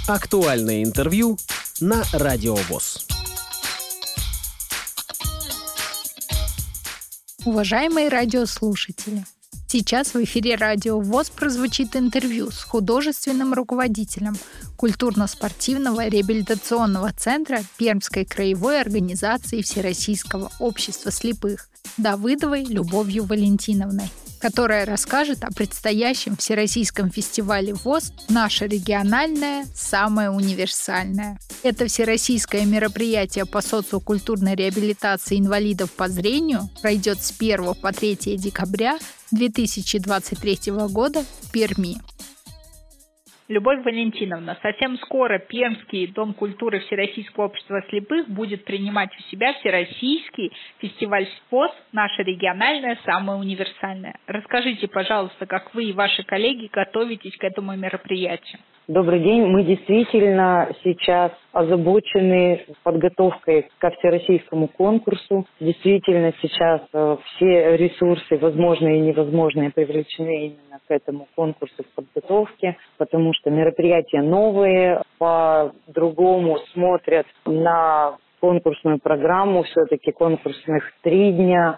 Актуальное интервью на Радио ВОС. Уважаемые радиослушатели, сейчас в эфире Радио ВОС прозвучит интервью с художественным руководителем культурно-спортивного реабилитационного центра Пермской краевой организации Всероссийского общества слепых Давыдовой Любовью Валентиновной, которая расскажет о предстоящем Всероссийском фестивале ВОС «Наше региональное, самое универсальное». Это всероссийское мероприятие по социокультурной реабилитации инвалидов по зрению пройдет с 1 по 3 декабря 2023 года в Перми. Любовь Валентиновна, совсем скоро Пермский дом культуры Всероссийского общества слепых будет принимать у себя Всероссийский фестиваль ВОС «Наше региональное, самое универсальное». Расскажите, пожалуйста, как вы и ваши коллеги готовитесь к этому мероприятию. Добрый день. Мы действительно сейчас озабочены подготовкой ко всероссийскому конкурсу. Действительно сейчас все ресурсы, возможные и невозможные, привлечены именно к этому конкурсу в подготовке, потому что мероприятия новые, по-другому смотрят на конкурсную программу, все-таки конкурсных 3 дня.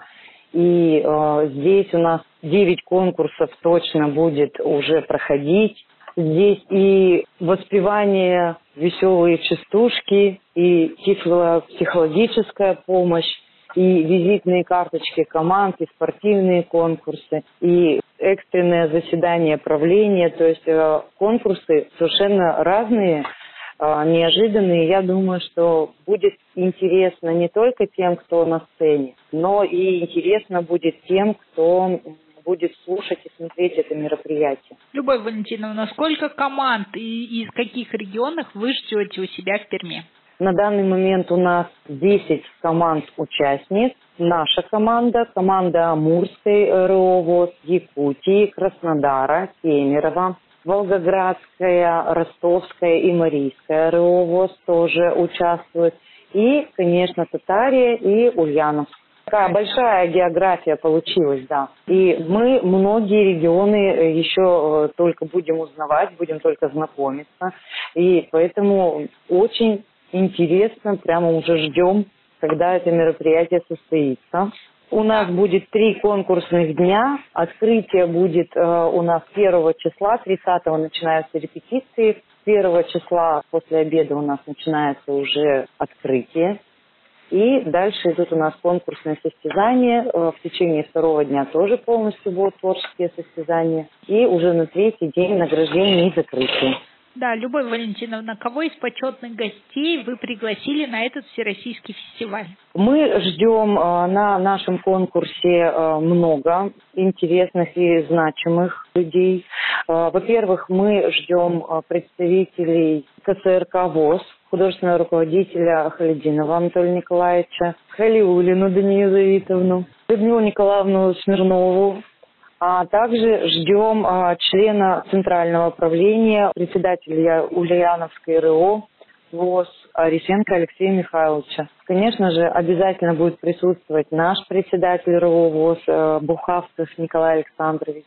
И здесь у нас 9 конкурсов точно будет уже проходить. Здесь и воспевание, веселые частушки, и тифлопсихологическая помощь, и визитные карточки команд, и спортивные конкурсы, и экстренное заседание правления. То есть конкурсы совершенно разные, неожиданные. Я думаю, что будет интересно не только тем, кто на сцене, но и интересно будет тем, кто будет слушать и смотреть это мероприятие. Любовь Валентиновна, сколько команд и из каких регионов вы ждете у себя в Перми? На данный момент у нас 10 команд-участниц. Наша команда Амурской РО ВОС, Якутии, Краснодара, Кемерово, Волгоградская, Ростовская и Марийская РО ВОС тоже участвуют. И, конечно, Татария и Ульяновск. Такая большая география получилась, да. И мы многие регионы еще только будем узнавать, будем только знакомиться. И поэтому очень интересно, прямо уже ждем, когда это мероприятие состоится. У нас будет 3 конкурсных дня. Открытие будет у нас 1 числа, 30-го начинаются репетиции. 1 числа после обеда у нас начинается уже открытие. И дальше идут у нас конкурсные состязания. В течение 2-го дня тоже полностью будут творческие состязания. И уже на 3-й день награждение и закрытие. Да, Любовь Валентиновна, кого из почетных гостей вы пригласили на этот всероссийский фестиваль? Мы ждем на нашем конкурсе много интересных и значимых людей. Во-первых, мы ждем представителей КСРК ВОС, художественного руководителя Халидинова Анатолия Николаевича, Халиуллину Данию Завитовну, Людмилу Николаевну Смирнову. А также ждем члена Центрального правления, председателя Ульяновской РО ВОС Арисенко Алексея Михайловича. Конечно же, обязательно будет присутствовать наш председатель РО ВОС Бухавцев Николай Александрович.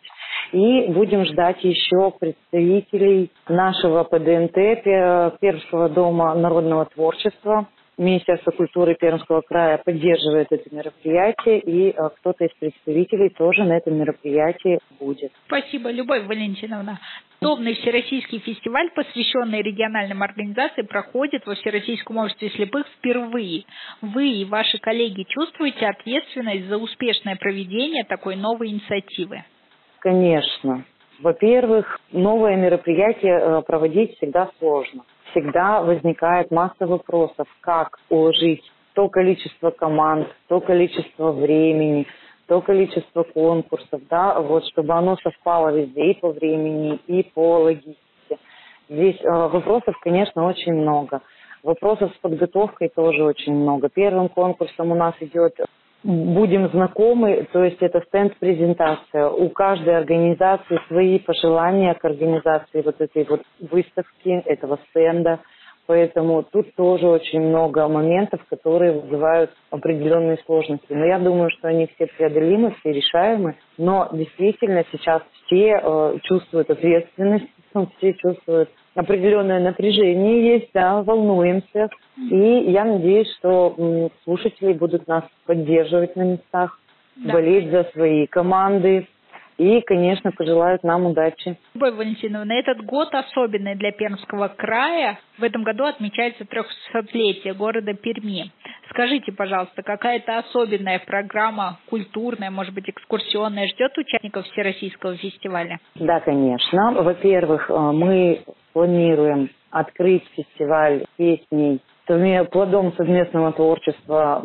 И будем ждать еще представителей нашего ПДНТ, Пермского дома народного творчества. Министерство культуры Пермского края поддерживает это мероприятие, и кто-то из представителей тоже на этом мероприятии будет. Спасибо, Любовь Валентиновна. Подобный всероссийский фестиваль, посвященный региональным организациям, проходит во Всероссийском обществе слепых впервые. Вы и ваши коллеги чувствуете ответственность за успешное проведение такой новой инициативы? Конечно. Во-первых, новое мероприятие проводить всегда сложно. Всегда возникает масса вопросов, как уложить то количество команд, то количество времени, то количество конкурсов, да, вот, чтобы оно совпало везде и по времени, и по логистике. Здесь вопросов, конечно, очень много. Вопросов с подготовкой тоже очень много. Первым конкурсом у нас идет «Будем знакомы», то есть это стенд-презентация. У каждой организации свои пожелания к организации вот этой вот выставки, этого стенда. Поэтому тут тоже очень много моментов, которые вызывают определенные сложности. Но я думаю, что они все преодолимы, все решаемы. Но действительно сейчас все чувствуют ответственность все чувствуют определенное напряжение есть, да, волнуемся. И я надеюсь, что слушатели будут нас поддерживать на местах, болеть за свои команды. И, конечно, пожелают нам удачи. Любовь Валентиновна, этот год особенный для Пермского края. В этом году отмечается 300-летие города Перми. Скажите, пожалуйста, какая-то особенная программа, культурная, может быть, экскурсионная, ждет участников Всероссийского фестиваля? Да, конечно. Во-первых, мы планируем открыть фестиваль песней плодом совместного творчества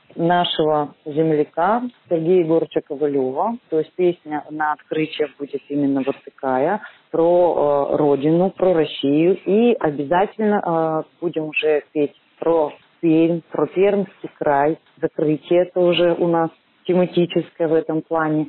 нашего земляка Сергея Егоровича Ковалева. То есть песня на открытие будет именно вот такая, про родину, про Россию. И обязательно будем уже петь про Пермь, про Пермский край. Закрытие тоже у нас тематическое в этом плане.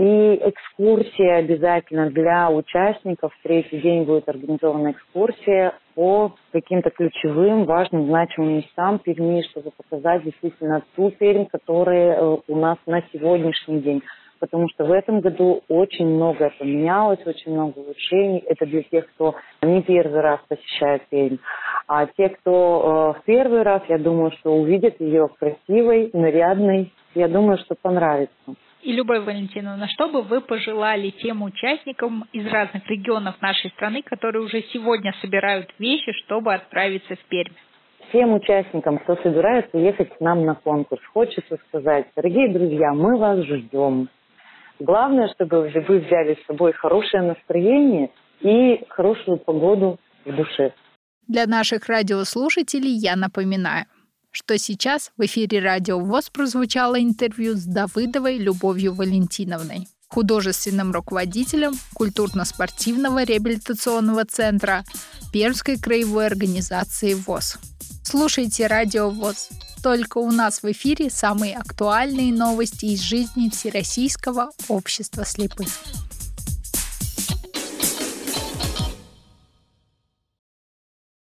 И экскурсия обязательно для участников. В третий день будет организована экскурсия по каким-то ключевым, важным, значимым местам Перми, чтобы показать действительно ту Пермь, которая у нас на сегодняшний день. Потому что в этом году очень многое поменялось, очень много улучшений. Это для тех, кто не первый раз посещает Пермь. А те, кто в первый раз, я думаю, что увидят ее красивой, нарядной. Я думаю, что понравится. И, Любовь Валентиновна, что бы вы пожелали тем участникам из разных регионов нашей страны, которые уже сегодня собирают вещи, чтобы отправиться в Пермь? Всем участникам, кто собирается ехать к нам на конкурс, хочется сказать: дорогие друзья, мы вас ждем. Главное, чтобы вы взяли с собой хорошее настроение и хорошую погоду в душе. Для наших радиослушателей я напоминаю, что сейчас в эфире Радио ВОС прозвучало интервью с Давыдовой Любовью Валентиновной, художественным руководителем культурно-спортивного реабилитационного центра Пермской краевой организации ВОС. Слушайте Радио ВОС. Только у нас в эфире самые актуальные новости из жизни Всероссийского общества слепых.